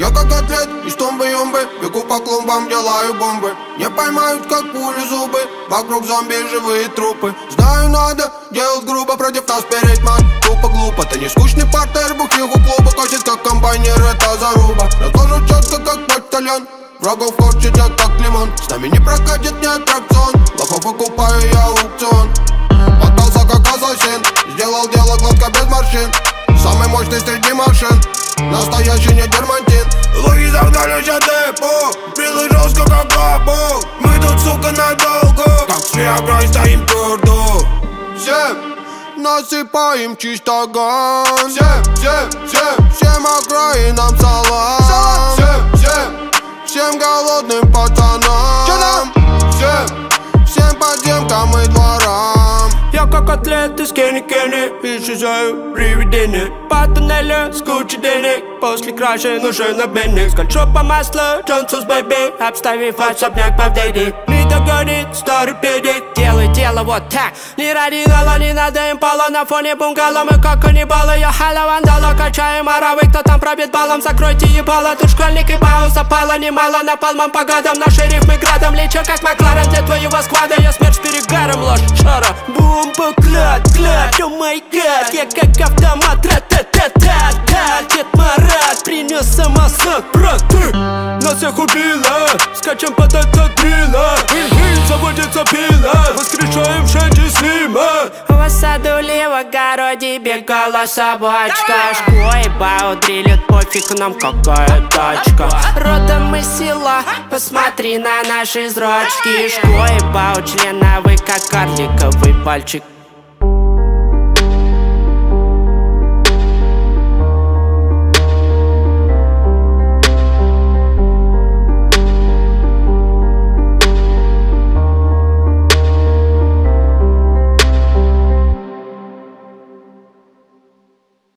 Я как атлет из тумбы-юмбы, бегу по клумбам, делаю бомбы. Не поймают, как пули зубы, вокруг зомби живые трупы. Знаю, надо делать грубо, против нас переть, ман. Тупо глупо, ты не скучный партнер, бухих у клуба. Косит как комбайнер, это заруба. Разложу четко, как почтальон, врагов корчит я, как лимон. С нами не прокатит ни аттракцион, лохов покупаю я аукцион. Мотался как ассасин, сделал дело гладко без морщин. Самый мощный среди машин, настоящий не дермантин. Логи загнали за депо, брилы жестко как капо. Мы тут, сука, надолго, как свиагра и стоим твердо. Всем насыпаем чисто ган. Всем окраинам салам. Всем голодным пацанам. Всем подземкам и дворам. Я как атлет из Кенни-Кенни, исчезаю привидение. По туннелю с кучей денег, после краши нужен обменник. Скольчу по маслу, Джонсонс бэйби, обставив особняк по вдейди. Не догонит старый педик, делай дело вот так. Не ради гала, не надо им пола на фоне бунгало. Мы как каннибалы, я халя вандала. Качаем оравы, кто там пробит баллом. Закройте ебало, тут школьник и баун. Запало немало, напалмом по годам. Наши рифмы градом, лечу как Макларен для твоего сквада. Я смерть с перегаром, ложь шара. Бомба, клад, о май гад. Я как автомат, ра-та-та-та-та. Дед Марат принес самосад, брат, ты нас всех убила. Скачем под это дрила. Заводится пила, воскрешаем в шанте слима. В саду лево, огороде бегала собачка. Шкой баудрилит, пофиг нам какая тачка. Родом из села, посмотри на наши зрачки. Шкой бау членовый, как карликовый пальчик.